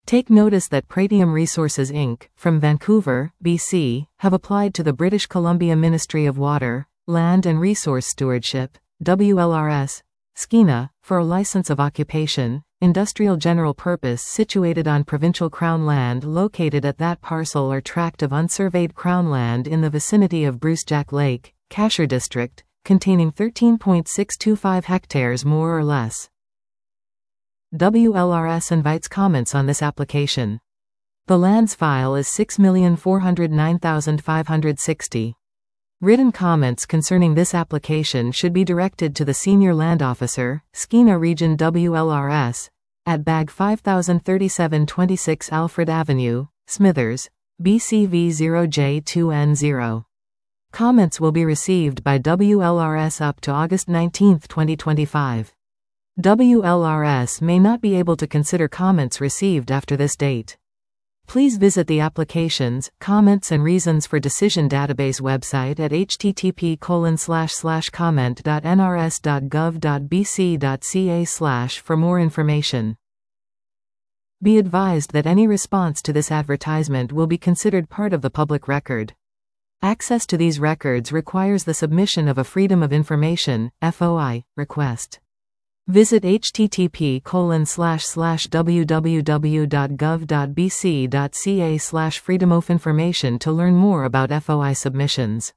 Take notice that Pratium Resources Inc., from Vancouver, BC, have applied to the British Columbia Ministry of Water, Land and Resource Stewardship, WLRS, SKENA, for a license of occupation, industrial general purpose situated on provincial Crown land located at that parcel or tract of unsurveyed Crown land in the vicinity of Bruce Jack Lake, Casher District, containing 13.625 hectares more or less. WLRS invites comments on this application. The lands file is 6,409,560. Written comments concerning this application should be directed to the Senior Land Officer, SKENA Region WLRS, at Bag 5037 26 Alfred Avenue, Smithers, BCV 0J2N0. Comments will be received by WLRS up to August 19, 2025. WLRS may not be able to consider comments received after this date. Please visit the Applications, Comments and Reasons for Decision database website at http://comment.nrs.gov.bc.ca/ for more information. Be advised that any response to this advertisement will be considered part of the public record. Access to these records requires the submission of a Freedom of Information (FOI) request. Visit http://www.gov.bc.ca/freedomofinformation to learn more about FOI submissions.